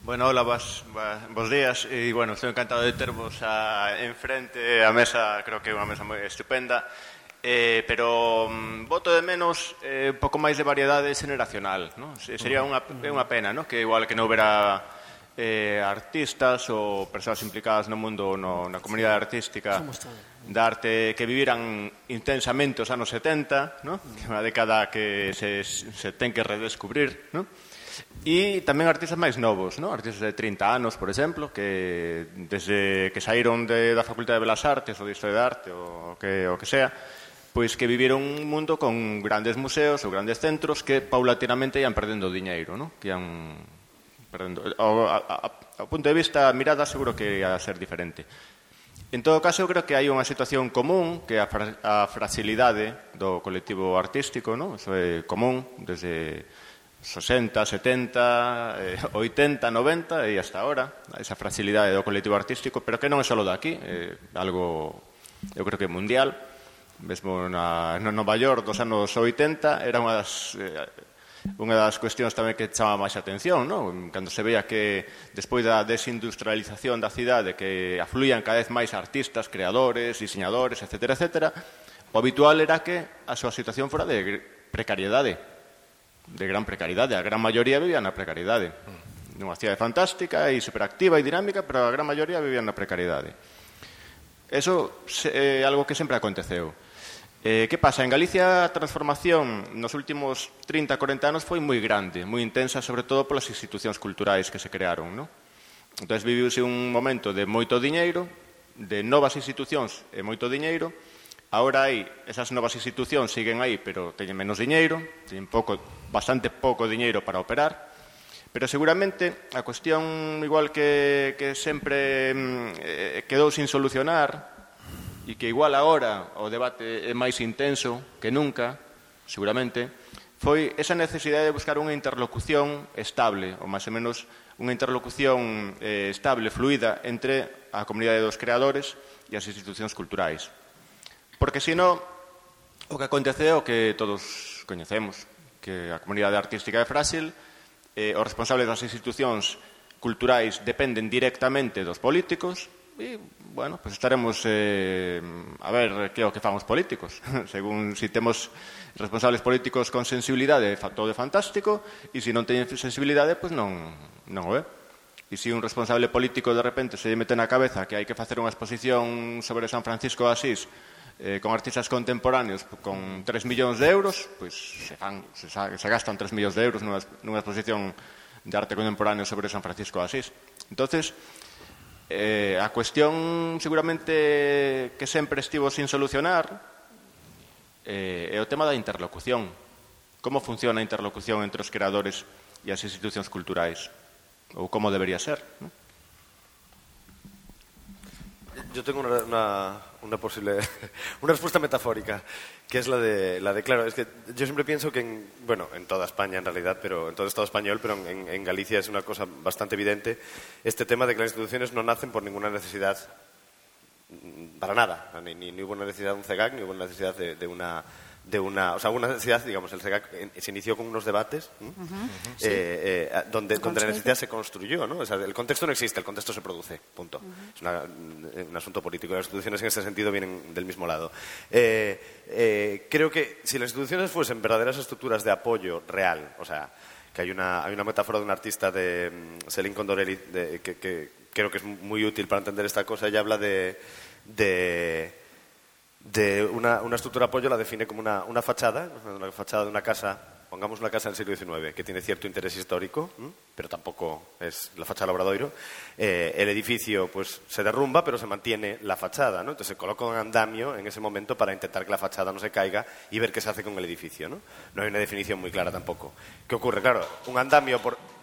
Bueno, hola, bos días e, bueno, estou encantado de tervos enfrente. A mesa, creo que é unha mesa moi estupenda, pero boto de menos un pouco máis de variedade xeneracional, ¿no? Sería unha pena, ¿no? Que igual que non houbera artistas ou persoas implicadas no mundo, na comunidade artística da arte, que viviran intensamente os anos 70, ¿no? Que é unha década que se ten que redescubrir, ¿no? E tamén artistas máis novos, ¿no? Artistas de 30 anos, por exemplo, que desde que saíron da Facultade de Belas Artes ou de Historia de Arte ou que sea, pois que viviron un mundo con grandes museos ou grandes centros que paulatinamente ian perdendo diñeiro, ¿no? Que ian perdendo. Ao punto de vista, a mirada seguro que ia ser diferente. En todo caso, eu creo que hai unha situación común, que é a fragilidade do colectivo artístico, ¿no? Eso é común desde 60, 70, 80, 90 e hasta ahora, esa fragilidade do colectivo artístico, pero que non é só daqui, é algo, eu creo que mundial. Mesmo no Nova York dos anos 80 era unha das cuestións tamén que chama máis a atención, ¿no? Cando se veía que despois da desindustrialización da cidade, que afluían cada vez máis artistas, creadores, diseñadores, etcétera, etcétera, o habitual era que a súa situación fora de precariedade, de gran precariedade. A gran maioría vivía na precariedade. Nunha cidade fantástica e superactiva e dinámica, pero a gran maioría vivía na precariedade. Eso é algo que sempre aconteceu. Que pasa? En Galicia a transformación nos últimos 30, 40 anos foi moi grande, moi intensa, sobre todo polas institucións culturais que se crearon, ¿no? Entón, viviuse un momento de moito diñeiro, de novas institucións e moito diñeiro. Agora esas novas institucións siguen aí, pero teñen menos diñeiro, teñen bastante pouco diñeiro para operar, pero seguramente a cuestión igual que sempre quedou sin solucionar e que igual agora o debate é máis intenso que nunca, seguramente, foi esa necesidade de buscar unha interlocución estable, ou máis ou menos unha interlocución estable, fluida, entre a comunidade dos creadores e as institucións culturais. Porque, senón, o que acontece é o que todos coñecemos, que a comunidade artística é frágil, os responsables das institucións culturais dependen directamente dos políticos e, bueno, pues estaremos a ver que é o que fan os políticos. Según si temos responsables políticos con sensibilidade, todo é fantástico, e se non teñen sensibilidade, pues non o é. E se un responsable político de repente se mete na cabeza que hai que facer unha exposición sobre San Francisco de Asís con artistas contemporáneos con 3 millóns de euros, pois se gastan 3 millóns de euros nunha exposición de arte contemporáneo sobre San Francisco de Asís. Entonces, a cuestión seguramente que sempre estivo sin solucionar é o tema da interlocución. Como funciona a interlocución entre os creadores e as institucións culturais? Ou como debería ser, ¿no? Yo tengo una posible una respuesta metafórica, que es la de claro, es que yo siempre pienso que en toda España en realidad, pero en todo Estado español, pero en Galicia es una cosa bastante evidente, este tema de que las instituciones no nacen por ninguna necesidad, para nada, ni hubo una necesidad de un CEGAC, ni hubo una necesidad de una, o sea, una necesidad, digamos, el CEGAC se inició con unos debates donde la necesidad se construyó, ¿no? O sea, el contexto no existe, el contexto se produce, punto. Es un asunto político. Las instituciones en este sentido vienen del mismo lado. Creo que si las instituciones fuesen verdaderas estructuras de apoyo real, o sea, que hay una metáfora de un artista de Céline Condorelli que creo que es muy útil para entender esta cosa. Ella habla de una estructura de apoyo, la define como una fachada de una casa, pongamos una casa del siglo XIX, que tiene cierto interés histórico, pero tampoco es la fachada del Obradoiro. El edificio pues se derrumba, pero se mantiene la fachada, ¿no? Entonces se coloca un andamio en ese momento para intentar que la fachada no se caiga y ver qué se hace con el edificio, ¿no? No hay una definición muy clara tampoco. ¿Qué ocurre? Claro, un andamio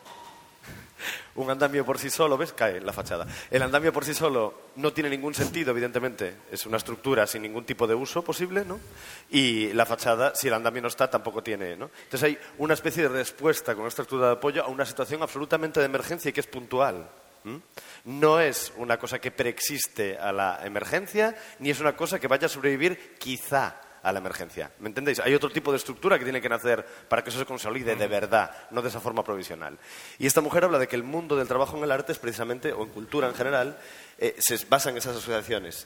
por sí solo, ¿ves? Cae la fachada. El andamio por sí solo no tiene ningún sentido, evidentemente. Es una estructura sin ningún tipo de uso posible, ¿no? Y la fachada, si el andamio no está, tampoco tiene, ¿no? Entonces hay una especie de respuesta con una estructura de apoyo a una situación absolutamente de emergencia y que es puntual. No es una cosa que preexiste a la emergencia, ni es una cosa que vaya a sobrevivir quizá a la emergencia. ¿Me entendéis? Hay otro tipo de estructura que tiene que nacer para que eso se consolide de verdad, no de esa forma provisional. Y esta mujer habla de que el mundo del trabajo en el arte es precisamente, o en cultura en general, se basa en esas asociaciones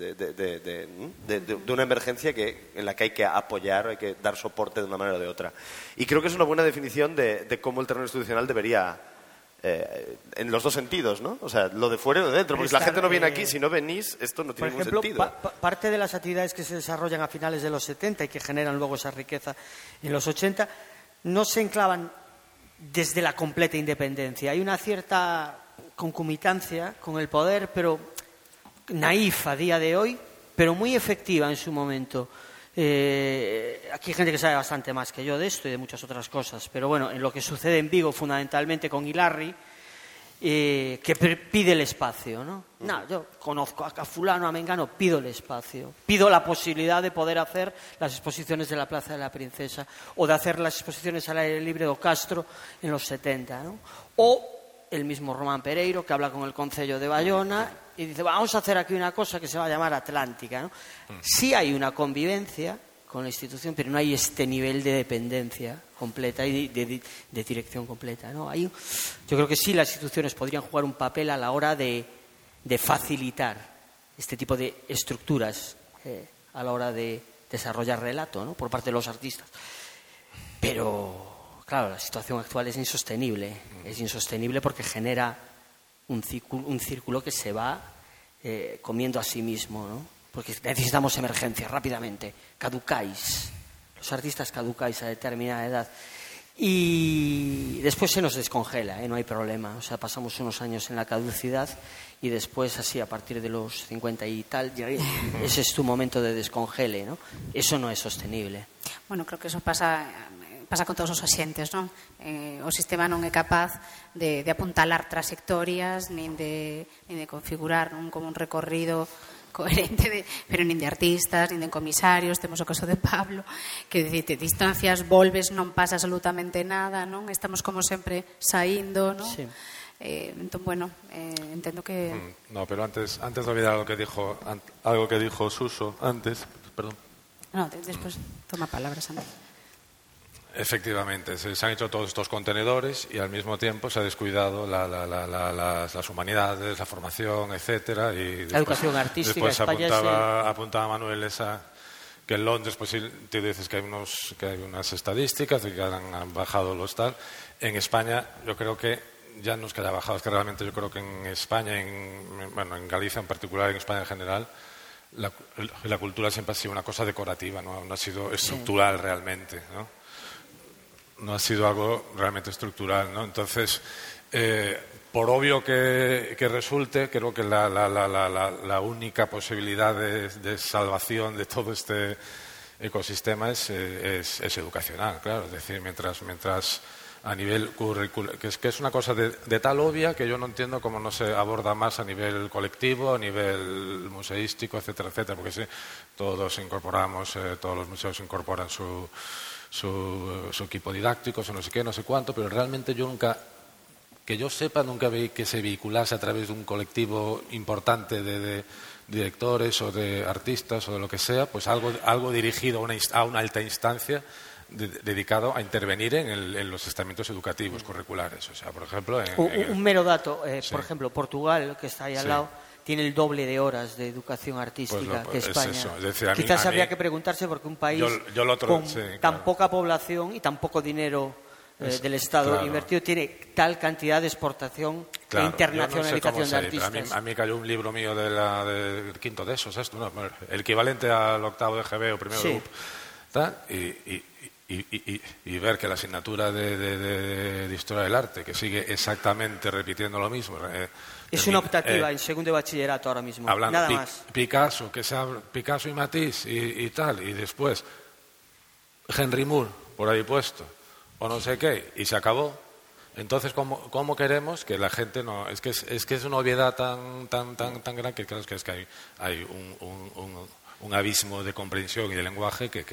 de una emergencia en la que hay que apoyar, hay que dar soporte de una manera o de otra. Y creo que es una buena definición de cómo el terreno institucional debería... en los dos sentidos, ¿no? O sea, lo de fuera y lo de dentro. Porque si la gente no viene aquí, si no venís, esto no tiene ningún sentido. Por ejemplo, parte de las actividades que se desarrollan a finales de los 70 y que generan luego esa riqueza en los 80 no se enclavan desde la completa independencia. Hay una cierta concomitancia con el poder, pero naif a día de hoy, pero muy efectiva en su momento. Aquí hay gente que sabe bastante más que yo de esto y de muchas otras cosas, pero bueno, en lo que sucede en Vigo fundamentalmente con Ilarri, que pide el espacio, ¿no? No, yo conozco a fulano, a mengano, pido el espacio, pido la posibilidad de poder hacer las exposiciones de la Plaza de la Princesa o de hacer las exposiciones al aire libre de Castro en los 70, ¿no? O el mismo Román Pereiro, que habla con el Concello de Bayona y dice, vamos a hacer aquí una cosa que se va a llamar Atlántica, ¿no? Sí hay una convivencia con la institución, pero no hay este nivel de dependencia completa y de dirección completa, ¿no? Yo creo que sí las instituciones podrían jugar un papel a la hora de facilitar este tipo de estructuras a la hora de desarrollar relato, ¿no? Por parte de los artistas. Pero, claro, la situación actual es insostenible. Es insostenible porque genera un círculo que se va comiendo a sí mismo, ¿no? Porque necesitamos emergencia rápidamente. Caducáis. Los artistas caducáis a determinada edad. Y después se nos descongela, no hay problema. O sea, pasamos unos años en la caducidad y después, así, a partir de los 50 y tal, ese es tu momento de descongele, ¿no? Eso no es sostenible. Bueno, creo que eso pasa con todos os axentes, non? O sistema non é capaz de apuntalar trayectorias nin de configurar como un recorrido coherente, pero nin de artistas, nin de comisarios. Temos o caso de Pablo, que te distancias, volves, non pasa absolutamente nada, non? Estamos como sempre saindo, non? Sí. Entón, bueno, entendo que... No, pero antes de olvidar algo que dijo Suso antes, perdón. No, despois toma palabras, Santi. Efectivamente, se han hecho todos estos contenedores y al mismo tiempo se ha descuidado las humanidades, la formación, etcétera. Y la educación artística. Después apuntaba Manuel que en Londres, pues te dices que hay unas estadísticas de que han bajado los tal. En España, yo creo que ya no es que haya bajado, es que realmente yo creo que en España, en Galicia en particular, en España en general, la cultura siempre ha sido una cosa decorativa, no ha sido estructural realmente, ¿no? No ha sido algo realmente estructural, ¿no? Entonces, por obvio que resulte, creo que la única posibilidad de salvación de todo este ecosistema es educacional, claro. Es decir, mientras a nivel curricular, que es una cosa de tal obvia que yo no entiendo cómo no se aborda más a nivel colectivo, a nivel museístico, etcétera, etcétera, porque sí, todos incorporamos, todos los museos incorporan su equipo didáctico, no sé qué, no sé cuánto, pero realmente que yo sepa, nunca vi que se vehiculase a través de un colectivo importante de directores o de artistas o de lo que sea, pues algo dirigido a una alta instancia dedicado a intervenir en los estamentos educativos curriculares. O sea, por ejemplo... un mero dato, sí. Por ejemplo, Portugal, que está ahí al lado, tiene el doble de horas de educación artística que España. Es eso. Es decir, quizás habría que preguntarse porque un país con tan poca población y tan poco dinero del Estado invertido tiene tal cantidad de exportación e internacionalización de artistas. A mí cayó un libro mío del quinto de esos, el equivalente al octavo de GB o primero de UP, y ver que la asignatura de Historia del Arte, que sigue exactamente repitiendo lo mismo... Es una optativa en segundo de bachillerato ahora mismo, hablando nada más. Picasso y Matisse y tal, y después Henry Moore por ahí puesto, o no sé qué, y se acabó. Entonces, ¿cómo queremos que la gente no...? Es que es una obviedad tan grande que creo que hay un abismo de comprensión y de lenguaje que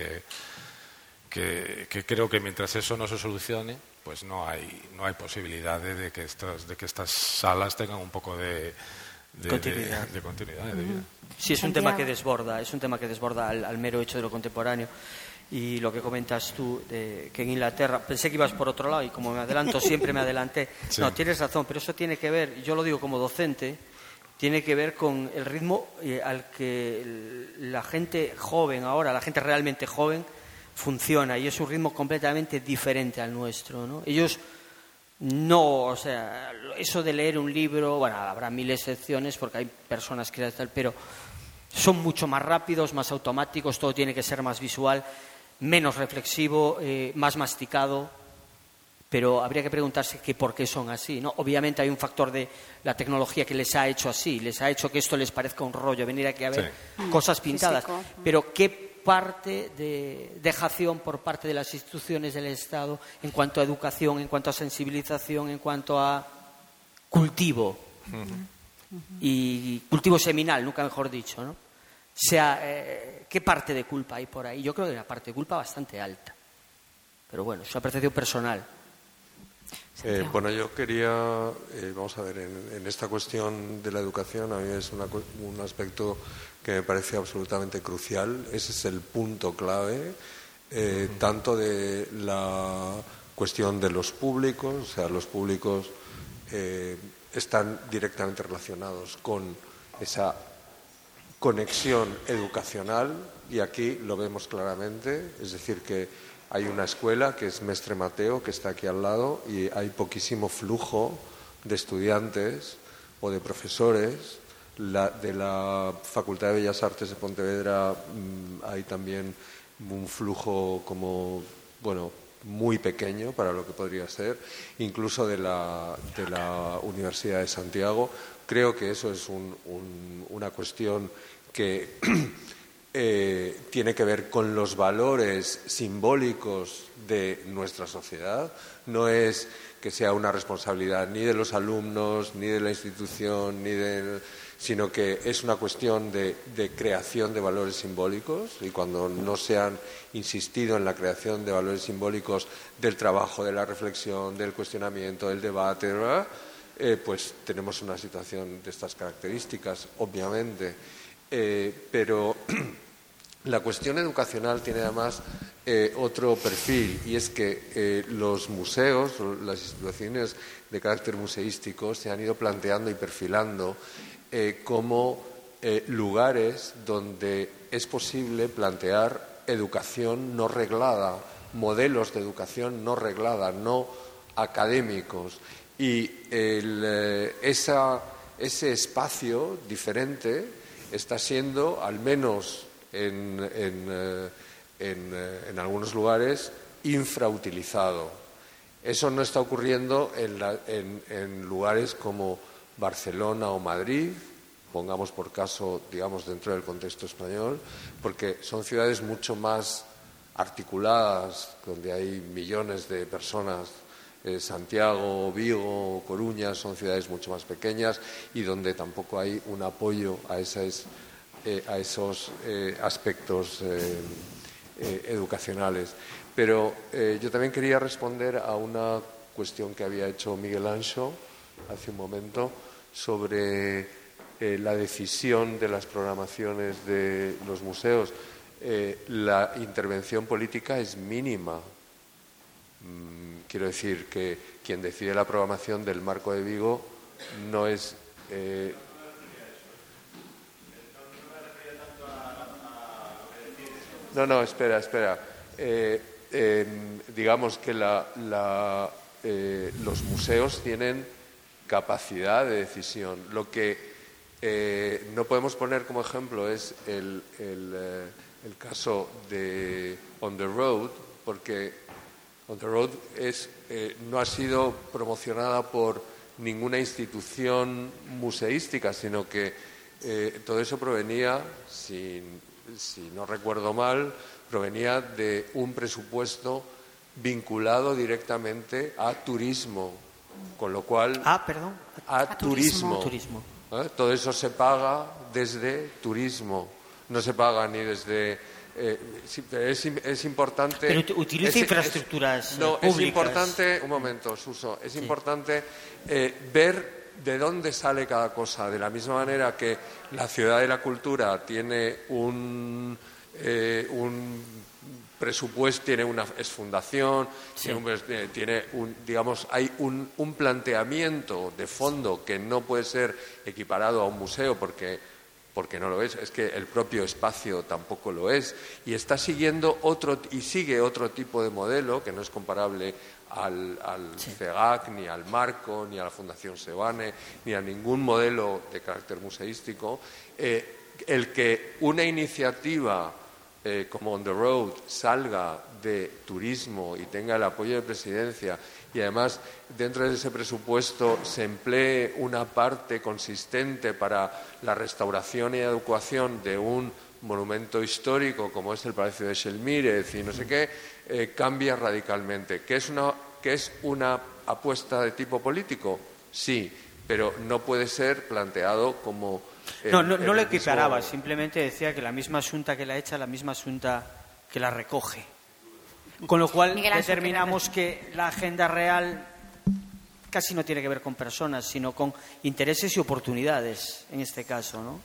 creo que mientras eso no se solucione, pues no hay posibilidad de que estas salas tengan un poco de continuidad. de continuidad de vida. Sí, es un tema que desborda, al mero hecho de lo contemporáneo. Y lo que comentas tú, que en Inglaterra, pensé que ibas por otro lado y como me adelanto, siempre me adelanté. Sí. No, tienes razón, pero eso tiene que ver, yo lo digo como docente, tiene que ver con el ritmo al que la gente joven ahora, la gente realmente joven, funciona, y es un ritmo completamente diferente al nuestro, ¿no? Ellos no, o sea, eso de leer un libro, bueno, habrá mil excepciones porque hay personas que tal, pero son mucho más rápidos, más automáticos, todo tiene que ser más visual, menos reflexivo, más masticado, pero habría que preguntarse que por qué son así, ¿no? Obviamente hay un factor de la tecnología que les ha hecho así, les ha hecho que esto les parezca un rollo, venir aquí a ver cosas pintadas, físico. Pero ¿qué parte de dejación por parte de las instituciones del Estado en cuanto a educación, en cuanto a sensibilización, en cuanto a cultivo? Y cultivo seminal, nunca mejor dicho, ¿no? O sea, ¿qué parte de culpa hay por ahí? Yo creo que hay una parte de culpa bastante alta. Pero bueno, es una percepción personal. Bueno, yo quería, vamos a ver, en esta cuestión de la educación, a mí es un aspecto que me parece absolutamente crucial. Ese es el punto clave, tanto de la cuestión de los públicos, o sea, los públicos están directamente relacionados con esa conexión educacional, y aquí lo vemos claramente, es decir, que hay una escuela que es Mestre Mateo, que está aquí al lado, y hay poquísimo flujo de estudiantes o de profesores. De la Facultad de Bellas Artes de Pontevedra hay también un flujo como, bueno, muy pequeño para lo que podría ser, incluso de la Universidad de Santiago. Creo que eso es una cuestión que tiene que ver con los valores simbólicos de nuestra sociedad. No es que sea una responsabilidad ni de los alumnos, ni de la institución, sino que es una cuestión de creación de valores simbólicos, y cuando no se han insistido en la creación de valores simbólicos del trabajo, de la reflexión, del cuestionamiento, del debate, ¿verdad? Pues tenemos una situación de estas características, obviamente. Pero la cuestión educacional tiene además otro perfil, y es que los museos, las instituciones de carácter museístico, se han ido planteando y perfilando como lugares donde es posible plantear educación no reglada, modelos de educación no reglada, no académicos. Y ese espacio diferente está siendo, al menos en algunos lugares, infrautilizado. Eso no está ocurriendo en lugares como Barcelona o Madrid, pongamos por caso, digamos, dentro del contexto español, porque son ciudades mucho más articuladas, donde hay millones de personas. Santiago, Vigo, Coruña son ciudades mucho más pequeñas y donde tampoco hay un apoyo a esos aspectos educacionales. Pero yo también quería responder a una cuestión que había hecho Miguel Anxo hace un momento sobre la decisión de las programaciones de los museos. La intervención política es mínima. Quiero decir que quien decide la programación del Marco de Vigo no es... No, espera. Digamos que los museos tienen capacidad de decisión. Lo que no podemos poner como ejemplo es el caso de On the Road, porque On the Road no ha sido promocionada por ninguna institución museística, sino que todo eso provenía, si no recuerdo mal, provenía de un presupuesto vinculado directamente a turismo, con lo cual... A turismo. Todo eso se paga desde turismo, no se paga ni desde... es importante... Pero utiliza infraestructuras públicas. Es importante, un momento, Suso, es importante ver de dónde sale cada cosa. De la misma manera que la Ciudad de la Cultura tiene un presupuesto, es fundación, sí. Hay un planteamiento de fondo que no puede ser equiparado a un museo porque no lo es que el propio espacio tampoco lo es, y está siguiendo sigue otro tipo de modelo que no es comparable al CEGAC, ni al Marco, ni a la Fundación Sebane, ni a ningún modelo de carácter museístico. El que una iniciativa como On the Road salga de turismo y tenga el apoyo de Presidencia y además dentro de ese presupuesto se emplee una parte consistente para la restauración y adecuación de un monumento histórico como es el Palacio de Xelmírez y no sé qué, cambia radicalmente. ¿Que es una apuesta de tipo político? Sí, pero no puede ser planteado como... No lo equiparaba, simplemente decía que la misma Xunta que la echa, la misma Xunta que la recoge. Con lo cual determinamos que la agenda real casi no tiene que ver con personas, sino con intereses y oportunidades, en este caso, ¿no?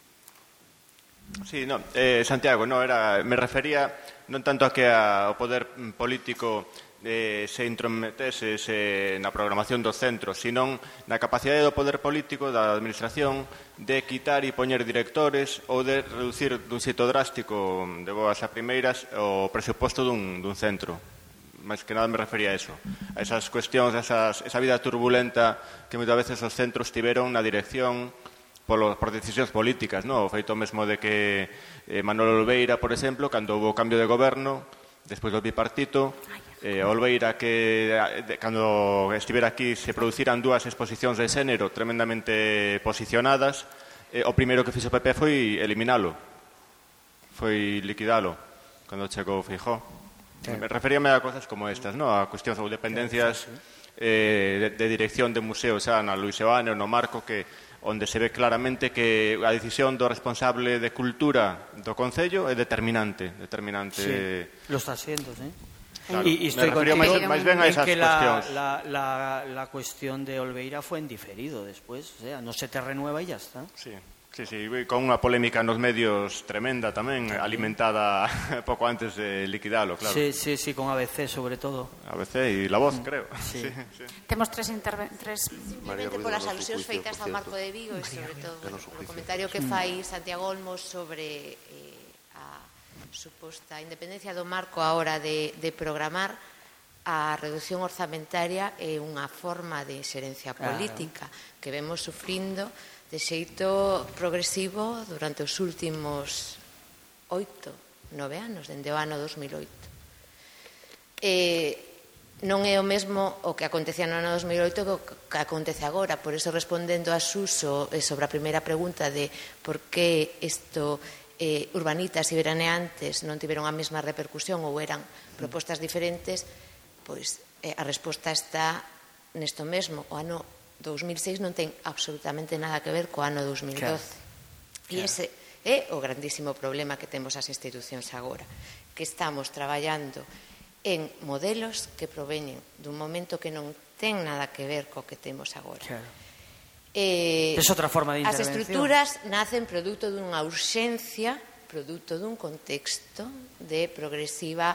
Sí, no, Santiago, me refería non tanto a que o poder político se intrometese na programación dos centros, sino na capacidade do poder político da administración de quitar e poñer directores ou de reducir dun xeito drástico de boas a primeiras o presuposto dun centro. Máis que nada me refería a eso, a esas cuestións, esa vida turbulenta que moitas veces os centros tiveron na dirección por decisións políticas, o feito mesmo de que Manuel Olveira, por exemplo, cando houve o cambio de goberno despois do bipartito, Olveira que cando estivera aquí se produciran dúas exposicións de xénero tremendamente posicionadas, o primeiro que fixo o PP foi eliminalo, foi liquidalo cando chegou Feijóo. Me referíame a cosas como estas, a cuestións ou dependencias de dirección de museos xa na Luis Sebane ou no Marco, onde se ve claramente que a decisión do responsable de cultura do Concello é determinante. Sí, lo está siendo, ¿sí? Claro, y estoy contigo máis ben a esas que cuestións. La cuestión de Olveira fue en diferido después, o sea, no se te renueva y ya está. Sí, con unha polémica nos medios tremenda tamén, alimentada pouco antes de liquidalo, claro. Sí, con ABC sobre todo. ABC e La Voz, creo. Sí. Temos tres simplemente polas alusións feitas ao Marco de Vigo e sobre todo o comentario que fai Santiago Olmos sobre suposta independencia do Marco a hora de programar. A reducción orzamentaria é unha forma de xerencia política que vemos sufrindo de xeito progresivo durante os últimos 8, 9 anos, dende o ano 2008. Non é o mesmo o que acontecía no ano 2008 que acontece agora, por eso respondendo a Suso sobre a primeira pregunta de por que isto urbanitas e veraneantes non tiveron a mesma repercusión ou eran propostas diferentes, pois a resposta está nesto mesmo. O ano 2006 non ten absolutamente nada que ver co ano 2012. E ese é o grandísimo problema que temos as institucións agora, que estamos traballando en modelos que proveñen dun momento que non ten nada que ver co que temos agora. Es outra forma de intervención. As estruturas nacen produto dunha urxencia, produto dun contexto de progresiva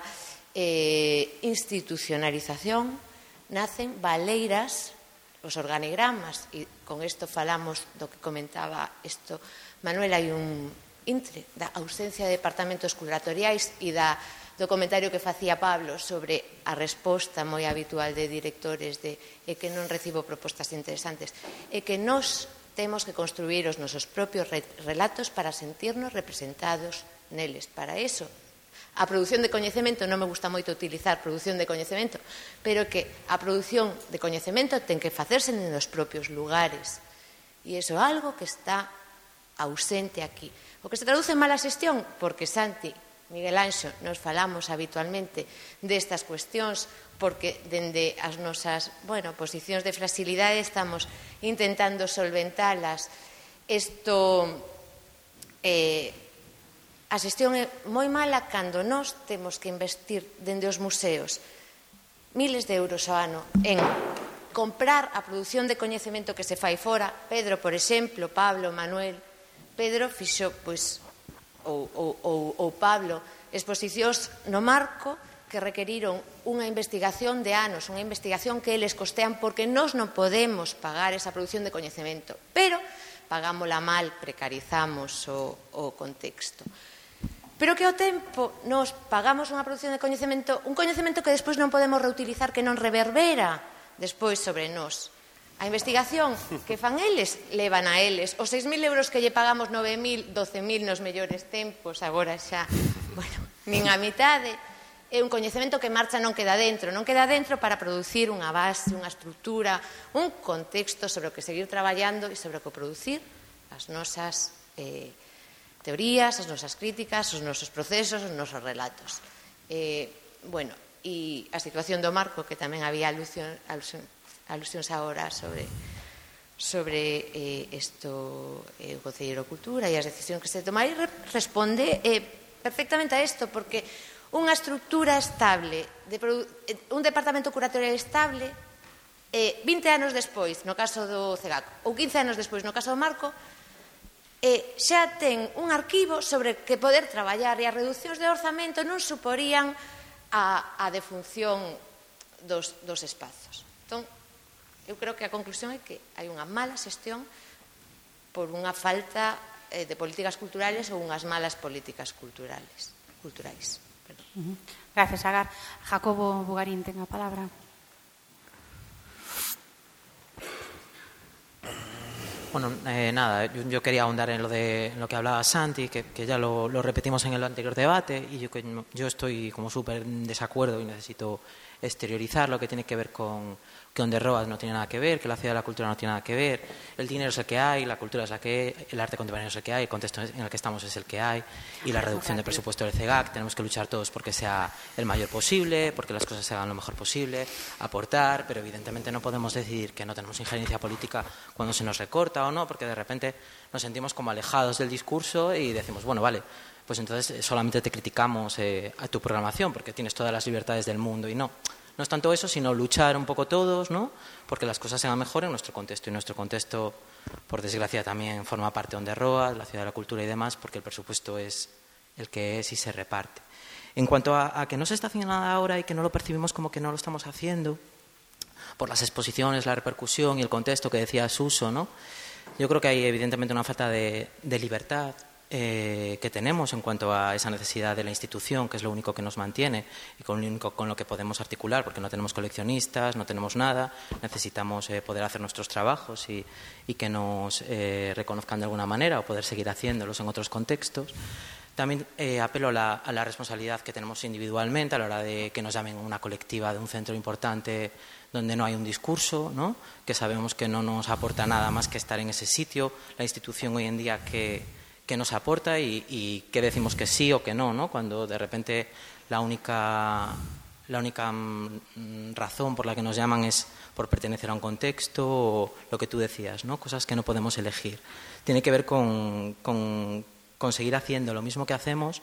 institucionalización, nacen baleiras, os organigramas, e con isto falamos do que comentaba isto Manuel, hai un intre da ausencia de departamentos curatoriais e do comentario que facía Pablo sobre a resposta moi habitual de directores de que non recibo propostas interesantes, e que nós temos que construir os nosos propios relatos para sentirnos representados neles. Para eso, a produción de coñecemento, non me gusta moito utilizar produción de coñecemento, pero que a produción de coñecemento ten que facerse nos propios lugares. E iso é algo que está ausente aquí. O que se traduce en mala xestión, porque Santi, Miguel Anxo, nos falamos habitualmente destas cuestións porque dende as nosas posicións de fragilidade estamos intentando solventalas. A xestión é moi mala cando nós temos que investir dende os museos miles de euros ao ano en comprar a produción de coñecemento que se fai fora. Pedro, por exemplo, Pablo, Manuel. Pedro fixo, ou Pablo, exposicións no Marco que requeriron unha investigación de anos, unha investigación que eles costean porque nós non podemos pagar esa produción de coñecemento, pero pagámola mal, precarizamos o contexto. Pero que ao tempo nos pagamos unha produción de coñecemento, un coñecemento que despois non podemos reutilizar, que non reverbera despois sobre nós. A investigación que fan eles, levan a eles. Os 6.000 euros que lle pagamos, 9.000, 12.000 nos mellores tempos, agora xa, nin a mitade, é un coñecemento que marcha non queda dentro para producir unha base, unha estrutura, un contexto sobre o que seguir traballando e sobre o que producir as nosas teorías, as nosas críticas, os nosos procesos, os nosos relatos. E a situación do Marco, que tamén había alusións agora sobre o Concelleiro de Cultura e as decisións que se tomaron, responde perfectamente a isto, porque unha estrutura estable, un departamento curatorial estable, 20 anos despois, no caso do CEGAC, ou 15 anos despois, no caso do Marco, xa ten un arquivo sobre que poder traballar, e as reduccións de orzamento non suporían a defunción dos espazos. Entón, eu creo que a conclusión é que hai unha mala xestión por unha falta de políticas culturales ou unhas malas políticas culturais. Gracias, Agar. Jacobo Bugarín ten a palabra. Bueno, nada, yo quería ahondar en lo que hablaba Santi, que ya lo repetimos en el anterior debate, y yo estoy como súper en desacuerdo y necesito exteriorizar lo que tiene que ver con que On the Road no tiene nada que ver, que la ciudad de la cultura no tiene nada que ver, el dinero es el que hay, la cultura es la que hay, el arte contemporáneo es el que hay, el contexto en el que estamos es el que hay, y la reducción de presupuesto del CEGAC, tenemos que luchar todos porque sea el mayor posible, porque las cosas se hagan lo mejor posible, aportar, pero evidentemente no podemos decir que no tenemos injerencia política cuando se nos recorta o no, porque de repente nos sentimos como alejados del discurso y decimos, bueno, vale, pues entonces solamente te criticamos a tu programación porque tienes todas las libertades del mundo, y no es tanto eso, sino luchar un poco todos, ¿no? Porque las cosas se hagan mejor en nuestro contexto, y nuestro contexto, por desgracia, también forma parte de On the Road, la ciudad de la cultura y demás, porque el presupuesto es el que es y se reparte. En cuanto a que no se está haciendo nada ahora y que no lo percibimos como que no lo estamos haciendo, por las exposiciones, la repercusión y el contexto que decía Suso, ¿no? Yo creo que hay evidentemente una falta de libertad que tenemos en cuanto a esa necesidad de la institución, que es lo único que nos mantiene y con lo que podemos articular, porque no tenemos coleccionistas, no tenemos nada, necesitamos poder hacer nuestros trabajos y que nos reconozcan de alguna manera, o poder seguir haciéndolos en otros contextos. También apelo a la responsabilidad que tenemos individualmente a la hora de que nos llamen una colectiva de un centro importante donde no hay un discurso, ¿no? Que sabemos que no nos aporta nada más que estar en ese sitio, la institución hoy en día que nos aporta y que decimos que sí o que no, ¿no? Cuando de repente la única razón por la que nos llaman es por pertenecer a un contexto, o lo que tú decías, ¿no? Cosas que no podemos elegir. Tiene que ver con seguir haciendo lo mismo que hacemos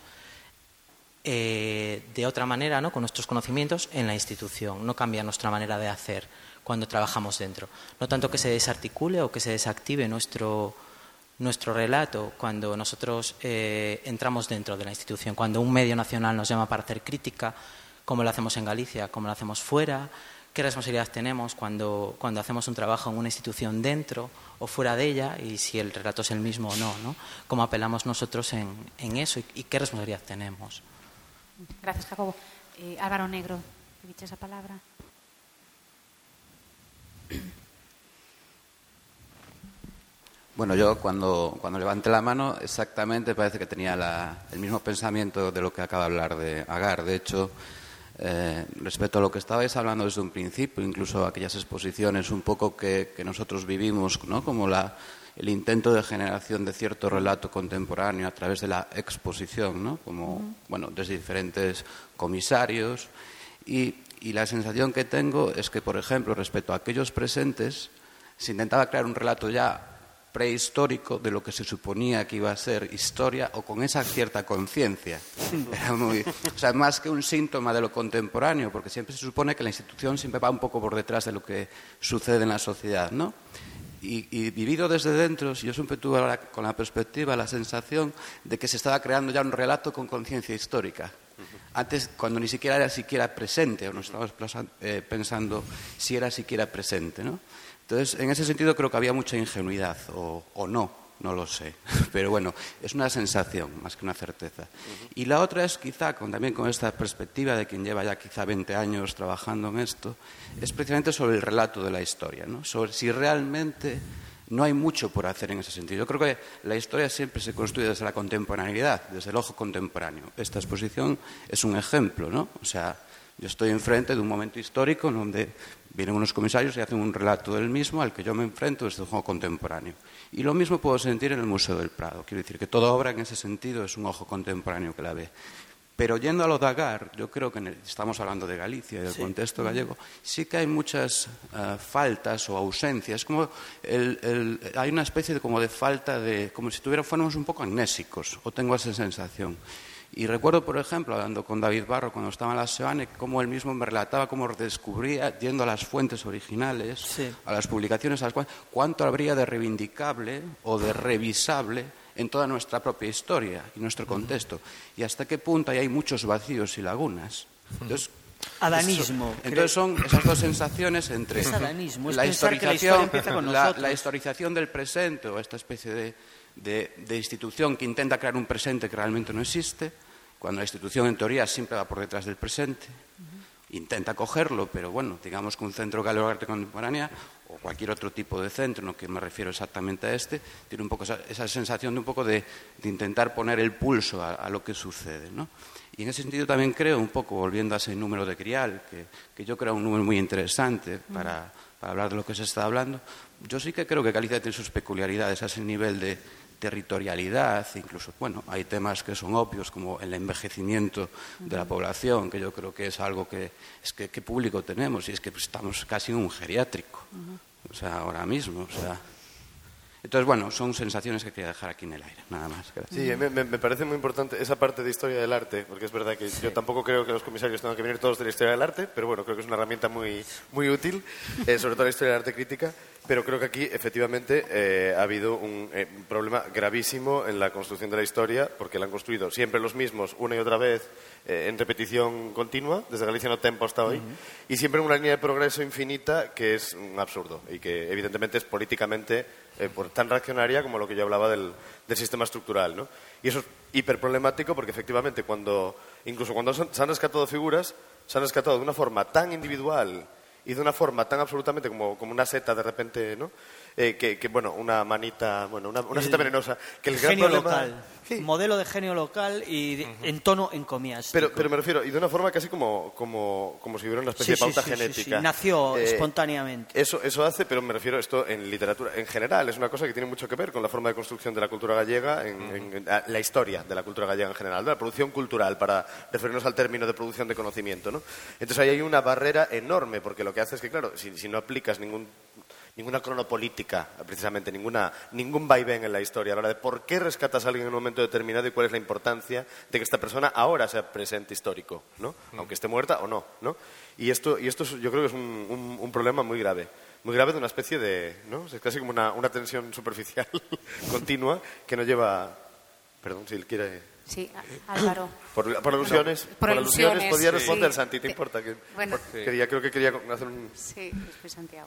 de otra manera, ¿no? Con nuestros conocimientos en la institución. No cambia nuestra manera de hacer cuando trabajamos dentro. No tanto que se desarticule o que se desactive nuestro relato cuando nosotros entramos dentro de la institución, cuando un medio nacional nos llama para hacer crítica, como lo hacemos en Galicia, como lo hacemos fuera, qué responsabilidad tenemos cuando hacemos un trabajo en una institución dentro o fuera de ella, y si el relato es el mismo o no, ¿no? Cómo apelamos nosotros en eso y qué responsabilidad tenemos. Gracias, Jacobo. Álvaro Negro, ¿te esa palabra? Bueno, yo cuando levanté la mano exactamente parece que tenía el mismo pensamiento de lo que acaba de hablar de Agar. De hecho, respecto a lo que estabais hablando desde un principio, incluso aquellas exposiciones un poco que nosotros vivimos, ¿no? Como el intento de generación de cierto relato contemporáneo a través de la exposición, ¿no? Como, bueno, desde diferentes comisarios. Y la sensación que tengo es que, por ejemplo, respecto a aquellos presentes, se intentaba crear un relato ya prehistórico de lo que se suponía que iba a ser historia, o con esa cierta conciencia. Era o sea, más que un síntoma de lo contemporáneo, porque siempre se supone que la institución siempre va un poco por detrás de lo que sucede en la sociedad, ¿no? Y vivido desde dentro, yo siempre tuve ahora con la perspectiva, la sensación de que se estaba creando ya un relato con conciencia histórica. Antes, cuando ni siquiera era presente, o nos estábamos pensando si era siquiera presente, ¿no? Entonces, en ese sentido creo que había mucha ingenuidad, o no lo sé. Pero bueno, es una sensación más que una certeza. Y la otra es quizá, también con esta perspectiva de quien lleva ya quizá 20 años trabajando en esto, es precisamente sobre el relato de la historia, ¿no? Sobre si realmente no hay mucho por hacer en ese sentido. Yo creo que la historia siempre se construye desde la contemporaneidad, desde el ojo contemporáneo. Esta exposición es un ejemplo, ¿no? O sea, yo estoy enfrente de un momento histórico en donde vienen unos comisarios y hacen un relato del mismo al que yo me enfrento desde el ojo contemporáneo. Y lo mismo puedo sentir en el Museo del Prado. Quiero decir que toda obra en ese sentido es un ojo contemporáneo que la ve. Pero yendo a lo de Agar, yo creo que estamos hablando de Galicia y del contexto gallego, sí que hay muchas faltas o ausencias. Como hay una especie de falta de, como si fuéramos un poco amnésicos, o tengo esa sensación. Y recuerdo, por ejemplo, hablando con David Barro cuando estaba en la SEANE, cómo él mismo me relataba cómo descubría, yendo a las fuentes originales, a las publicaciones, cuánto habría de reivindicable o de revisable en toda nuestra propia historia y nuestro contexto, y hasta qué punto ahí hay muchos vacíos y lagunas. Entonces, adanismo. Entonces son esas dos sensaciones entre la historización del presente, o esta especie de institución que intenta crear un presente que realmente no existe, cuando la institución en teoría siempre va por detrás del presente, intenta cogerlo, pero bueno, digamos que un centro galego de arte contemporánea o cualquier otro tipo de centro, no que me refiero exactamente a este, tiene un poco esa sensación de un poco de intentar poner el pulso a lo que sucede, ¿no? Y en ese sentido también creo, un poco volviendo a ese número de Grial, que yo creo un número muy interesante para hablar de lo que se está hablando, yo sí que creo que Galicia tiene sus peculiaridades a ese nivel de territorialidad, incluso, bueno, hay temas que son obvios como el envejecimiento de la población, que yo creo que es algo que ¿qué público tenemos? Y es que estamos casi en un geriátrico, o sea, ahora mismo, o sea. Entonces, bueno, son sensaciones que quería dejar aquí en el aire, nada más. Gracias. Sí, me parece muy importante esa parte de historia del arte, porque es verdad que yo tampoco creo que los comisarios tengan que venir todos de la historia del arte, pero bueno, creo que es una herramienta muy, muy útil, sobre todo la historia del arte crítica, pero creo que aquí efectivamente ha habido un problema gravísimo en la construcción de la historia, porque la han construido siempre los mismos, una y otra vez, en repetición continua, desde Galicia no Tempo hasta hoy, y siempre en una línea de progreso infinita que es un absurdo y que evidentemente es políticamente tan reaccionaria como lo que yo hablaba del sistema estructural, ¿no? Y eso es hiperproblemático porque efectivamente incluso cuando se han rescatado figuras, se han rescatado de una forma tan individual y de una forma tan absolutamente como una seta de repente, ¿no? Bueno, una manita, bueno, una seta venenosa. Que el gran genio problema, local, sí. Modelo de genio local y en tono encomiástico. Pero me refiero, y de una forma casi como si hubiera una especie de pauta genética. Sí. Nació espontáneamente. Eso hace, pero me refiero a esto en literatura. En general, es una cosa que tiene mucho que ver con la forma de construcción de la cultura gallega, en la historia de la cultura gallega en general, ¿no? La producción cultural, para referirnos al término de producción de conocimiento, ¿no? Entonces ahí hay una barrera enorme, porque lo que hace es que, claro, si no aplicas ninguna cronopolítica, precisamente, ningún vaivén en la historia, a la hora de por qué rescatas a alguien en un momento determinado y cuál es la importancia de que esta persona ahora sea presente histórico, ¿no? Aunque esté muerta o no, ¿no? Y esto yo creo que es un problema muy grave de una especie de, ¿no? Es casi como una tensión superficial continua que no lleva. Perdón, si él quiere. Sí, Álvaro. Por alusiones. Por alusiones podía responder, sí. Santi, ¿te importa? Bueno. Creo que quería hacer un. Sí, después Santiago.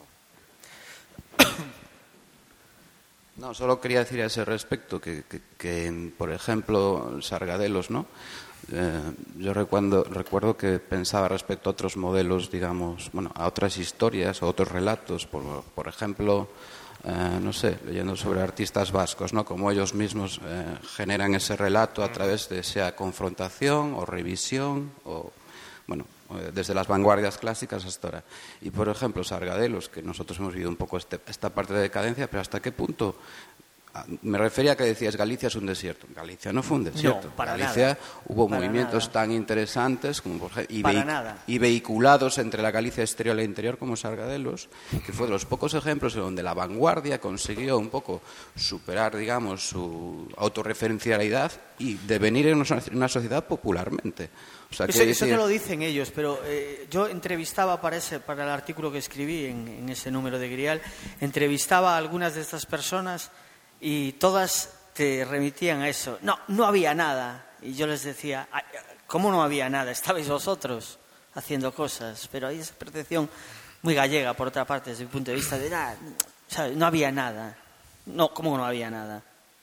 No, solo quería decir a ese respecto que por ejemplo, Sargadelos, ¿no? Yo recuerdo que pensaba respecto a otros modelos, digamos, bueno, a otras historias, a otros relatos, por ejemplo, no sé, leyendo sobre artistas vascos, ¿no? Como ellos mismos generan ese relato a través de sea confrontación o revisión o, bueno, desde las vanguardias clásicas hasta ahora. Y, por ejemplo, Sargadelos, que nosotros hemos vivido un poco esta parte de decadencia, pero ¿hasta qué punto Me refería a que decías Galicia es un desierto. Galicia no fue un desierto. No, para Galicia nada. hubo Para movimientos nada. tan interesantes como por ejemplo, Para nada. y vehiculados entre la Galicia exterior e interior como Sargadelos, que fue de los pocos ejemplos en donde la vanguardia consiguió un poco superar, digamos, su autorreferencialidad y devenir en una sociedad popularmente. O sea, Eso te lo dicen ellos, pero yo entrevistaba para el artículo que escribí en ese número de Grial, entrevistaba a algunas de estas personas y todas te remitían a eso. No había nada. Y yo les decía, ¿cómo no había nada? Estabais vosotros haciendo cosas. Pero hay esa percepción muy gallega, por otra parte, desde mi punto de vista, de ¿sabes? No había nada. No, ¿cómo no había nada?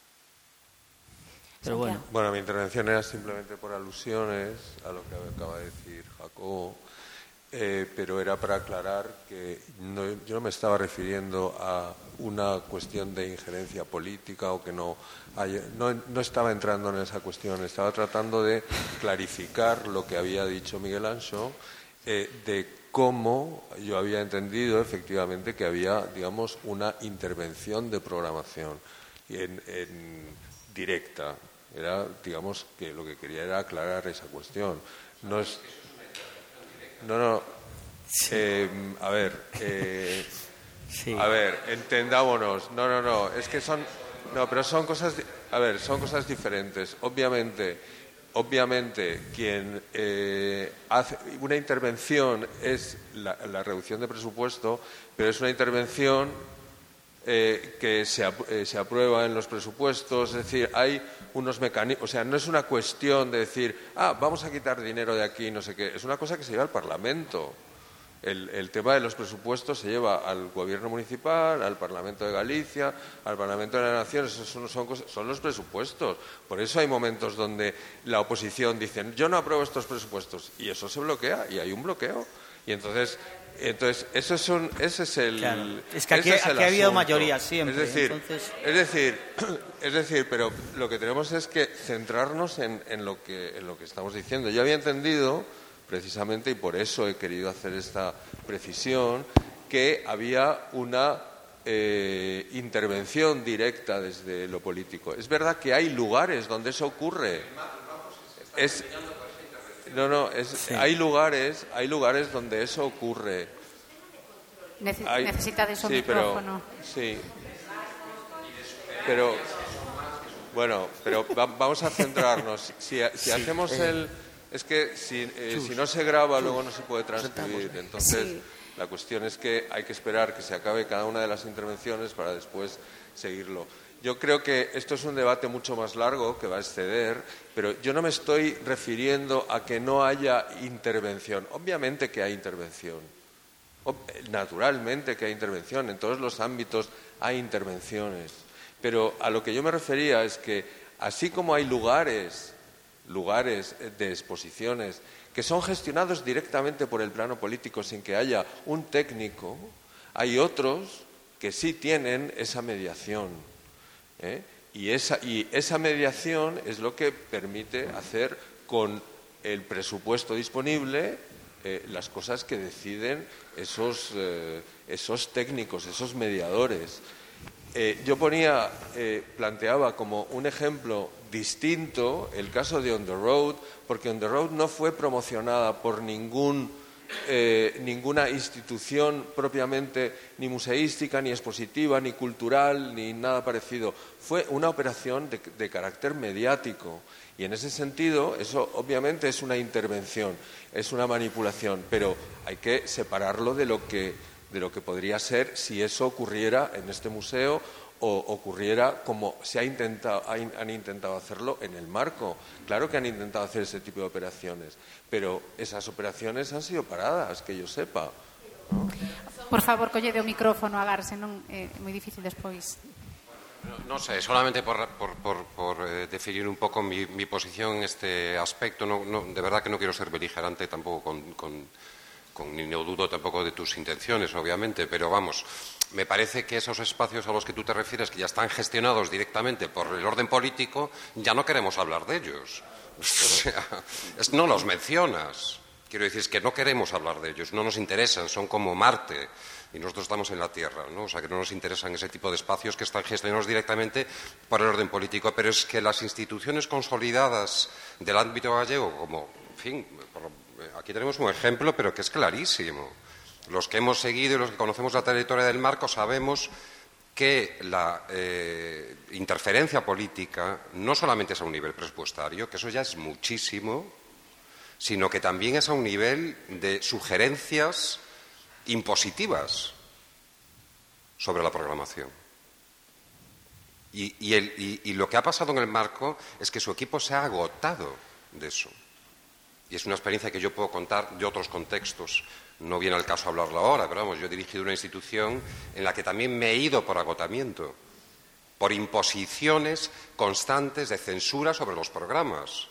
Pero bueno. Bueno, mi intervención era simplemente por alusiones a lo que acaba de decir Jacobo, pero era para aclarar que yo no me estaba refiriendo a una cuestión de injerencia política o que no estaba entrando en esa cuestión, estaba tratando de clarificar lo que había dicho Miguel Anxo, de cómo yo había entendido efectivamente que había, digamos, una intervención de programación en directa. Era, digamos, que lo que quería era aclarar esa cuestión. No es... No. Sí. A ver, sí. A ver, entendámonos. No. Es que son... No, pero son cosas... A ver, son cosas diferentes. Obviamente quien hace una intervención es la reducción de presupuesto, pero es una intervención que se aprueba en los presupuestos, es decir, hay unos mecanismos, o sea, no es una cuestión de decir, vamos a quitar dinero de aquí, no sé qué, es una cosa que se lleva al Parlamento. El tema de los presupuestos se lleva al Gobierno municipal, al Parlamento de Galicia, al Parlamento de la Nación, esos son los presupuestos. Por eso hay momentos donde la oposición dice, yo no apruebo estos presupuestos, y eso se bloquea, y hay un bloqueo. Y entonces ese es el... Claro. Es que aquí ha habido mayoría siempre. Es decir, pero lo que tenemos es que centrarnos en lo que estamos diciendo. Yo había entendido, precisamente, y por eso he querido hacer esta precisión, que había una intervención directa desde lo político. Es verdad que hay lugares donde eso ocurre. Sí. Hay lugares donde eso ocurre. Necesita de su micrófono. Pero vamos a centrarnos. Si hacemos es que si no se graba luego no se puede transcribir. Entonces la cuestión es que hay que esperar que se acabe cada una de las intervenciones para después seguirlo. Yo creo que esto es un debate mucho más largo que va a exceder, pero yo no me estoy refiriendo a que no haya intervención. Obviamente que hay intervención. Naturalmente que hay intervención. En todos los ámbitos hay intervenciones. Pero a lo que yo me refería es que así como hay lugares de exposiciones que son gestionados directamente por el plano político sin que haya un técnico, hay otros que sí tienen esa mediación. Y esa mediación es lo que permite hacer con el presupuesto disponible las cosas que deciden esos técnicos, esos mediadores. Yo planteaba como un ejemplo distinto el caso de On the Road, porque On the Road no fue promocionada por ninguna institución propiamente ni museística, ni expositiva, ni cultural, ni nada parecido. Fue una operación de carácter mediático y en ese sentido eso obviamente es una intervención, es una manipulación, pero hay que separarlo de lo que podría ser si eso ocurriera en este museo o ocurriera como han intentado hacerlo en el Marco. Claro que han intentado hacer ese tipo de operaciones, pero esas operaciones han sido paradas, que yo sepa, ¿no? Por favor, collede o micrófono, Agar, senón é moi difícil despois. No sé, solamente por definir un poco mi posición en este aspecto. De verdad que no quiero ser beligerante tampoco ni no dudo tampoco de tus intenciones, obviamente, pero vamos, me parece que esos espacios a los que tú te refieres, que ya están gestionados directamente por el orden político, ya no queremos hablar de ellos. O sea, no los mencionas. Quiero decir, es que no queremos hablar de ellos, no nos interesan, son como Marte. y nosotros estamos en la tierra, ¿no? O sea, que no nos interesan ese tipo de espacios que están gestionados directamente por el orden político. Pero es que las instituciones consolidadas del ámbito gallego, como, en fin, aquí tenemos un ejemplo, pero que es clarísimo. Los que hemos seguido y los que conocemos la trayectoria del Marco sabemos que la interferencia política no solamente es a un nivel presupuestario, que eso ya es muchísimo, sino que también es a un nivel de sugerencias impositivas sobre la programación. Y lo que ha pasado en el Marco es que su equipo se ha agotado de eso. Y es una experiencia que yo puedo contar de otros contextos. No viene al caso hablarlo ahora, pero vamos, yo he dirigido una institución en la que también me he ido por agotamiento, por imposiciones constantes de censura sobre los programas.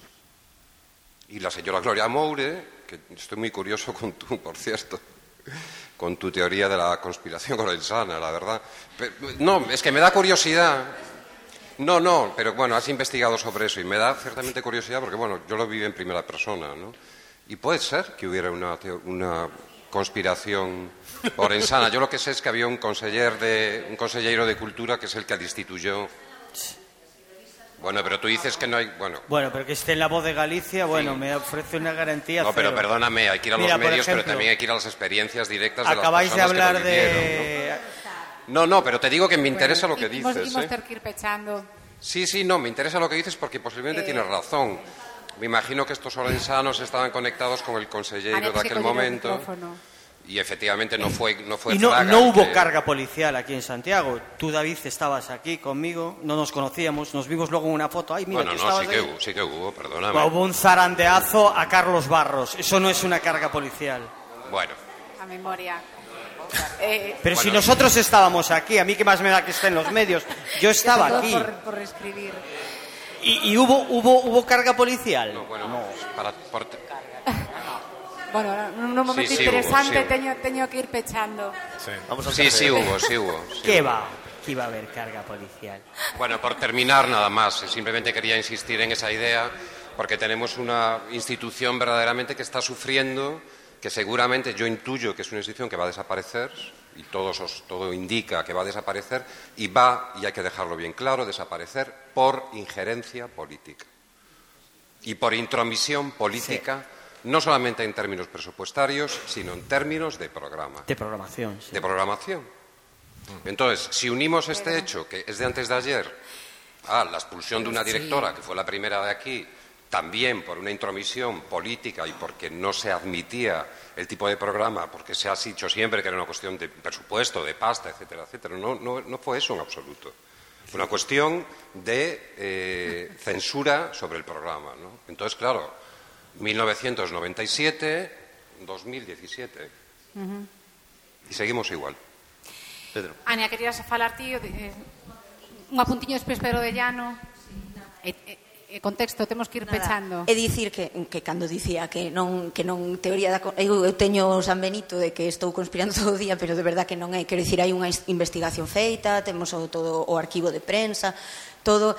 Y la señora Gloria Moure, que estoy muy curioso con por cierto, con tu teoría de la conspiración orensana, la verdad. Pero, no, es que me da curiosidad. No, pero bueno, has investigado sobre eso y me da ciertamente curiosidad porque, bueno, yo lo viví en primera persona, ¿no? Y puede ser que hubiera una conspiración orensana. Yo lo que sé es que había un consellero de Cultura que es el que destituyó. Bueno, pero tú dices que no hay... Bueno, pero que esté en La Voz de Galicia, bueno, sí. Me ofrece una garantía. No, pero cero. Perdóname, hay que ir a los medios, pero también hay que ir a las experiencias directas de las personas acabáis de hablar que lo vivieron, ¿no? No, pero te digo que me interesa lo que dices. Sí, no, me interesa lo que dices porque posiblemente tienes razón. Me imagino que estos orensanos estaban conectados con el consellero de aquel momento. Y efectivamente no fue y no hubo carga policial aquí en Santiago. Tú, David, estabas aquí conmigo, no nos conocíamos, nos vimos luego en una foto. Ay, mira, sí que hubo, perdóname. Hubo un zarandeazo a Carlos Barros. Eso no es una carga policial. Bueno. A memoria. Pero si nosotros estábamos aquí, a mí qué más me da que esté en los medios. Yo estaba aquí. Por escribir. ¿Y hubo carga policial? No, bueno, no. Bueno, un momento interesante, teño que ir pechando. Sí hubo. ¿Qué va? Que iba a haber carga policial. Bueno, por terminar nada más, simplemente quería insistir en esa idea porque tenemos una institución verdaderamente que está sufriendo, que seguramente yo intuyo que es una institución que va a desaparecer y todo indica que va a desaparecer y hay que dejarlo bien claro, desaparecer por injerencia política y por intromisión política. Sí. No solamente en términos presupuestarios, sino en términos de programa. De programación. Sí. De programación. Entonces, si unimos este hecho, que es de antes de ayer, a la expulsión de una directora, que fue la primera de aquí, también por una intromisión política y porque no se admitía el tipo de programa, porque se ha dicho siempre que era una cuestión de presupuesto, de pasta, etcétera, etcétera. No fue eso en absoluto. Fue una cuestión de censura sobre el programa, ¿no? Entonces, claro, 1997, 2017. Y seguimos igual. Pedro. Ania, querías falar ti un apuntiño despois Pedro de Llano. Contexto, temos que ir pechando. É dicir que cando dicía que non teoría da... Eu teño o San Benito de que estou conspirando todo o día, pero de verdad que non é. Quero dicir, hai unha investigación feita, temos todo o arquivo de prensa, todo,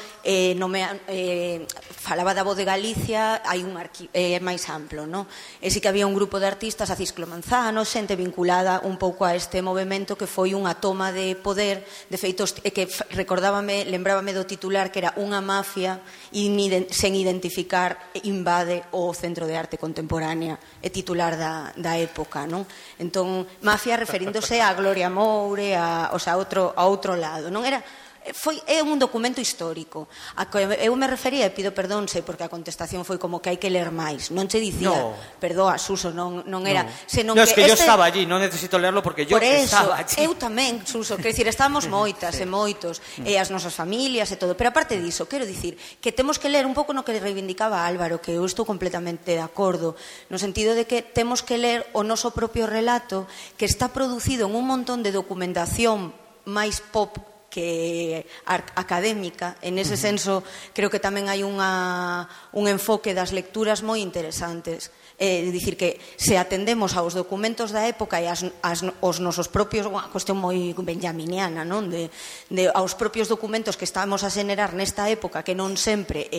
falaba da Voz de Galicia, hai un arquivo máis amplo, non? E si que había un grupo de artistas, a Cisclo Manzano, xente vinculada un pouco a este movimento que foi unha toma de poder, de feitos que lembrábame do titular que era unha mafia sen identificar invade o Centro de Arte Contemporánea, é titular da época, non? Entón, mafia referíndose a Gloria Moure, a outro lado, non era... É un documento histórico a que eu me refería, e pido perdón porque a contestación foi como que hai que ler máis, non che dicía, perdoa Suso, non era senón que eu estaba allí, non necesito lerlo porque yo estaba allí. Eu tamén, Suso, quero dicir, estábamos moitas e moitos e as nosas familias e todo, pero aparte diso, quero dicir que temos que ler un pouco no que reivindicaba Álvaro, que eu estou completamente de acordo, no sentido de que temos que ler o noso propio relato que está producido en un montón de documentación máis pop que académica. En ese senso creo que tamén hai un enfoque das lecturas moi interesantes, dicir que se atendemos aos documentos da época e aos nosos propios, unha cuestión moi benjaminiana, non? Aos propios documentos que estamos a xenerar nesta época, que non sempre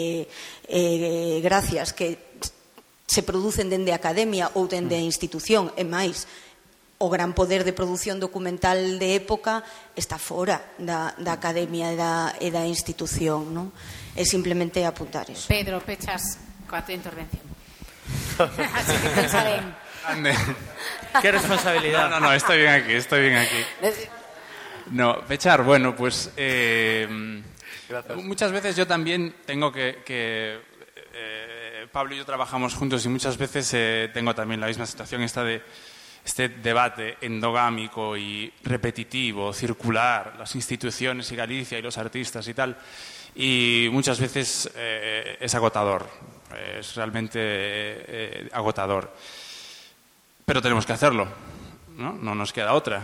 gracias que se producen dende a academia ou dende a institución, e máis o gran poder de produción documental de época está fora da academia e da institución, non? É simplemente apuntar iso. Pedro, pechas coa tua intervención. Así que pensaré. Qué responsabilidad. No, estoy bien aquí. No, pechar, bueno, pues muchas veces yo también tengo que Pablo y yo trabajamos juntos y muchas veces tengo también la misma situación esta de este debate endogámico y repetitivo, circular, las instituciones y Galicia y los artistas y tal, y muchas veces es agotador, es realmente agotador. Pero tenemos que hacerlo, ¿no? No nos queda otra.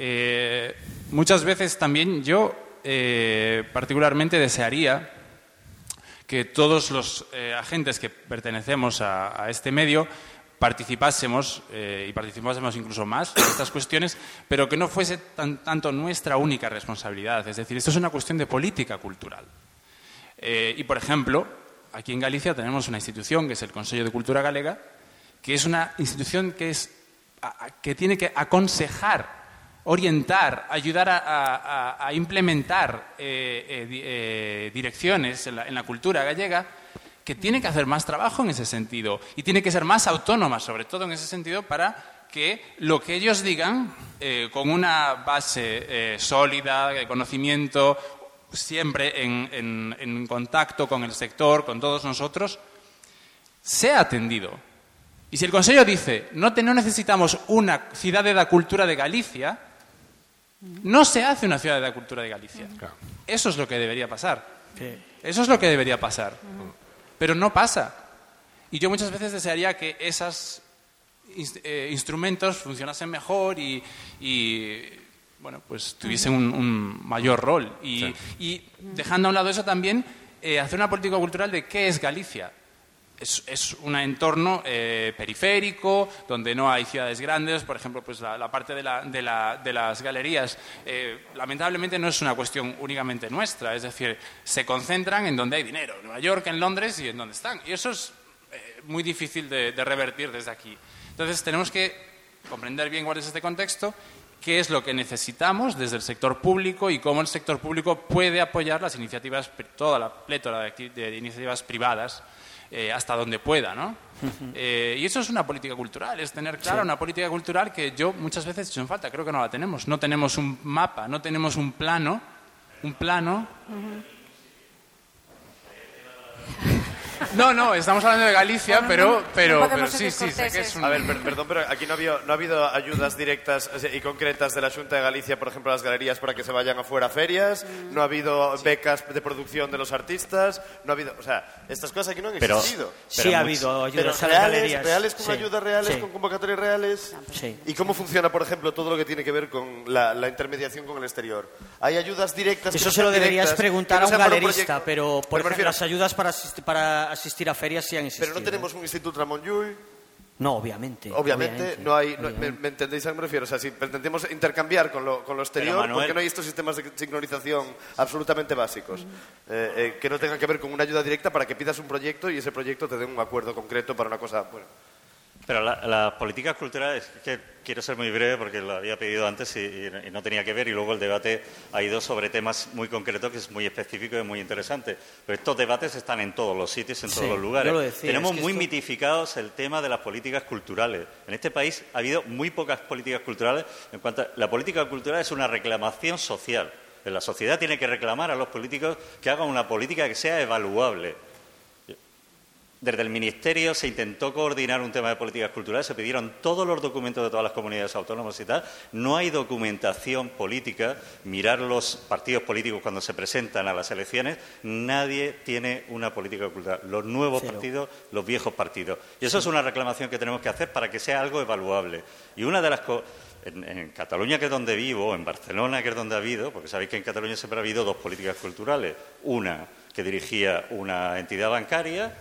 Muchas veces también yo particularmente desearía que todos los agentes que pertenecemos a este medio participásemos y participásemos incluso más en estas cuestiones, pero que no fuese tanto nuestra única responsabilidad. Es decir, esto es una cuestión de política cultural. Y, por ejemplo, aquí en Galicia tenemos una institución que es el Consello de Cultura Galega, que es una institución que tiene que aconsejar, orientar, ayudar a implementar direcciones en la cultura gallega, que tiene que hacer más trabajo en ese sentido y tiene que ser más autónoma, sobre todo en ese sentido, para que lo que ellos digan, con una base sólida, de conocimiento, siempre en contacto con el sector, con todos nosotros, sea atendido. Y si el Consello dice no necesitamos una cidade da cultura de Galicia, no se hace una ciudad de la cultura de Galicia. Claro. Eso es lo que debería pasar. Sí. Eso es lo que debería pasar. Pero no pasa. Y yo muchas veces desearía que esos instrumentos funcionasen mejor y bueno, pues tuviesen un mayor rol. Y dejando a un lado eso también, hacer una política cultural de qué es Galicia. Es un entorno periférico, donde no hay ciudades grandes. Por ejemplo, pues la parte de las galerías, lamentablemente no es una cuestión únicamente nuestra. Es decir, se concentran en donde hay dinero, en Nueva York, en Londres y en donde están. Y eso es muy difícil de revertir desde aquí. Entonces tenemos que comprender bien cuál es este contexto, qué es lo que necesitamos desde el sector público y cómo el sector público puede apoyar las iniciativas, toda la plétora de iniciativas privadas, hasta donde pueda, ¿no? Y eso es una política cultural, es tener clara una política cultural que yo muchas veces he hecho en falta, creo que no la tenemos. No tenemos un mapa, no tenemos un plano. No, estamos hablando de Galicia, pero sí, sé que es un... A ver, perdón, pero aquí no ha habido ayudas directas y concretas de la Xunta de Galicia, por ejemplo, a las galerías para que se vayan afuera a ferias, no ha habido becas de producción de los artistas, no ha habido... O sea, estas cosas aquí no han existido. Sí ha habido ayudas a las galerías. ¿Reales con ayudas reales, con convocatorias reales? Sí. ¿Y cómo funciona, por ejemplo, todo lo que tiene que ver con la intermediación con el exterior? ¿Hay ayudas directas? Eso se lo deberías preguntar a un galerista, pero por ejemplo, refiero... las ayudas para asistir a ferias sí han existido. Pero no tenemos un Instituto Ramón Llull. No, obviamente. No hay. ¿Me entendéis a qué me refiero? O sea, si pretendemos intercambiar con lo exterior, Manuel, ¿por qué no hay estos sistemas de sincronización absolutamente básicos? Que no tengan que ver con una ayuda directa para que pidas un proyecto y ese proyecto te dé un acuerdo concreto para una cosa. Bueno. Pero las políticas culturales, que quiero ser muy breve porque lo había pedido antes y no tenía que ver, y luego el debate ha ido sobre temas muy concretos que es muy específico y muy interesante. Pero estos debates están en todos los sitios, en todos los lugares. Tenemos muy mitificados el tema de las políticas culturales. En este país ha habido muy pocas políticas culturales. En cuanto a la política cultural es una reclamación social. La sociedad tiene que reclamar a los políticos que hagan una política que sea evaluable. Desde el Ministerio se intentó coordinar un tema de políticas culturales, se pidieron todos los documentos de todas las comunidades autónomas y tal. No hay documentación política. Mirar los partidos políticos cuando se presentan a las elecciones, nadie tiene una política cultural. Los nuevos partidos, los viejos partidos. Y eso es una reclamación que tenemos que hacer para que sea algo evaluable. Y una de las cosas... En Cataluña, que es donde vivo, en Barcelona, que es donde ha habido, porque sabéis que en Cataluña siempre ha habido dos políticas culturales. Una que dirigía una entidad bancaria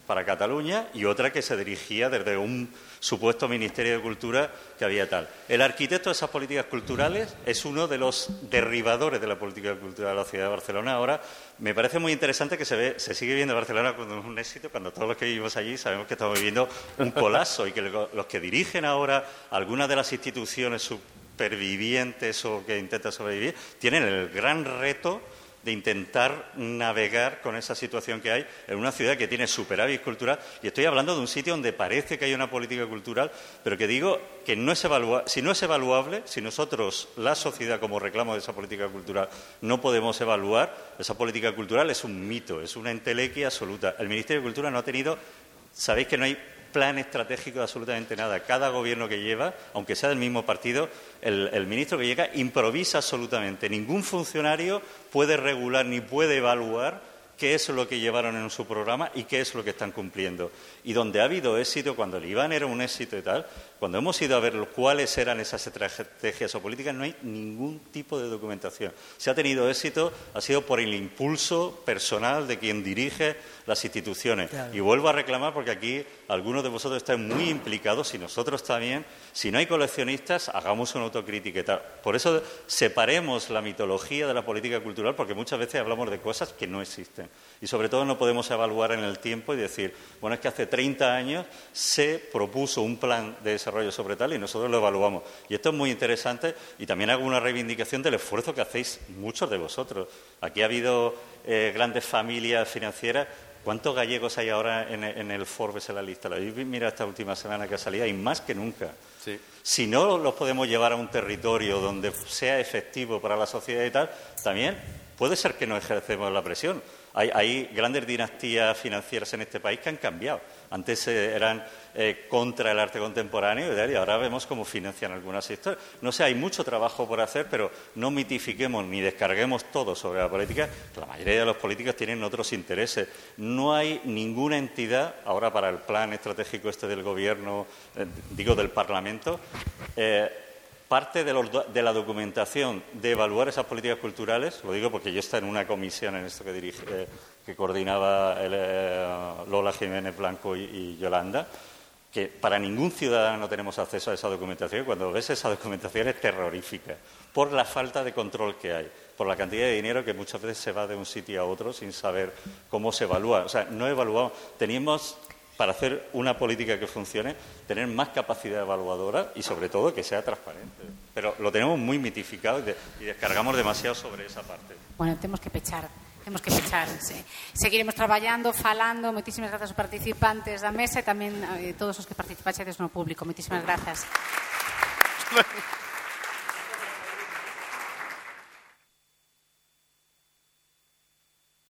para Cataluña y otra que se dirigía desde un supuesto Ministerio de Cultura que había tal. El arquitecto de esas políticas culturales es uno de los derribadores de la política cultural de la ciudad de Barcelona. Ahora, me parece muy interesante que se sigue viendo Barcelona como un éxito, cuando todos los que vivimos allí sabemos que estamos viviendo un colapso y que los que dirigen ahora algunas de las instituciones supervivientes o que intentan sobrevivir tienen el gran reto de intentar navegar con esa situación que hay en una ciudad que tiene superávit cultural. Y estoy hablando de un sitio donde parece que hay una política cultural, pero que digo que si no es evaluable, si nosotros, la sociedad, como reclamo de esa política cultural, no podemos evaluar, esa política cultural es un mito, es una entelequia absoluta. El Ministerio de Cultura no ha tenido, sabéis que no hay plan estratégico de absolutamente nada. Cada gobierno que lleva, aunque sea del mismo partido, el ministro que llega improvisa absolutamente. Ningún funcionario puede regular ni puede evaluar qué es lo que llevaron en su programa y qué es lo que están cumpliendo. Y donde ha habido éxito, cuando el IBAN era un éxito y tal, cuando hemos ido a ver cuáles eran esas estrategias o políticas, no hay ningún tipo de documentación. Si ha tenido éxito, ha sido por el impulso personal de quien dirige las instituciones. Claro. Y vuelvo a reclamar, porque aquí algunos de vosotros están muy implicados, y nosotros también. Si no hay coleccionistas, hagamos una autocrítica y tal. Por eso separemos la mitología de la política cultural, porque muchas veces hablamos de cosas que no existen. Y sobre todo no podemos evaluar en el tiempo y decir, bueno, es que hace 30 años se propuso un plan de desarrollo sobre tal y nosotros lo evaluamos. Y esto es muy interesante, y también hago una reivindicación del esfuerzo que hacéis muchos de vosotros. Aquí ha habido grandes familias financieras. ¿Cuántos gallegos hay ahora en el Forbes, en la lista? Mira, esta última semana que ha salido, hay más que nunca. Sí. Si no los podemos llevar a un territorio donde sea efectivo para la sociedad y tal, también puede ser que no ejercemos la presión. Hay grandes dinastías financieras en este país que han cambiado. Antes eran contra el arte contemporáneo y ahora vemos cómo financian algunas historias. No sé, hay mucho trabajo por hacer, pero no mitifiquemos ni descarguemos todo sobre la política. La mayoría de los políticos tienen otros intereses. No hay ninguna entidad, ahora para el plan estratégico este del Gobierno, del Parlamento, parte de la documentación de evaluar esas políticas culturales, lo digo porque yo estaba en una comisión en esto que coordinaba Lola Jiménez Blanco y Yolanda, que para ningún ciudadano no tenemos acceso a esa documentación. Cuando ves esa documentación es terrorífica, por la falta de control que hay, por la cantidad de dinero que muchas veces se va de un sitio a otro sin saber cómo se evalúa. O sea, no evaluamos. Teníamos, para hacer una política que funcione, tener más capacidad evaluadora y, sobre todo, que sea transparente. Pero lo tenemos muy mitificado y descargamos demasiado sobre esa parte. Bueno, temos que pechar, sí. Seguiremos traballando, falando. Moitísimas grazas aos participantes da mesa e tamén a todos os que participaxedes no público. Moitísimas grazas.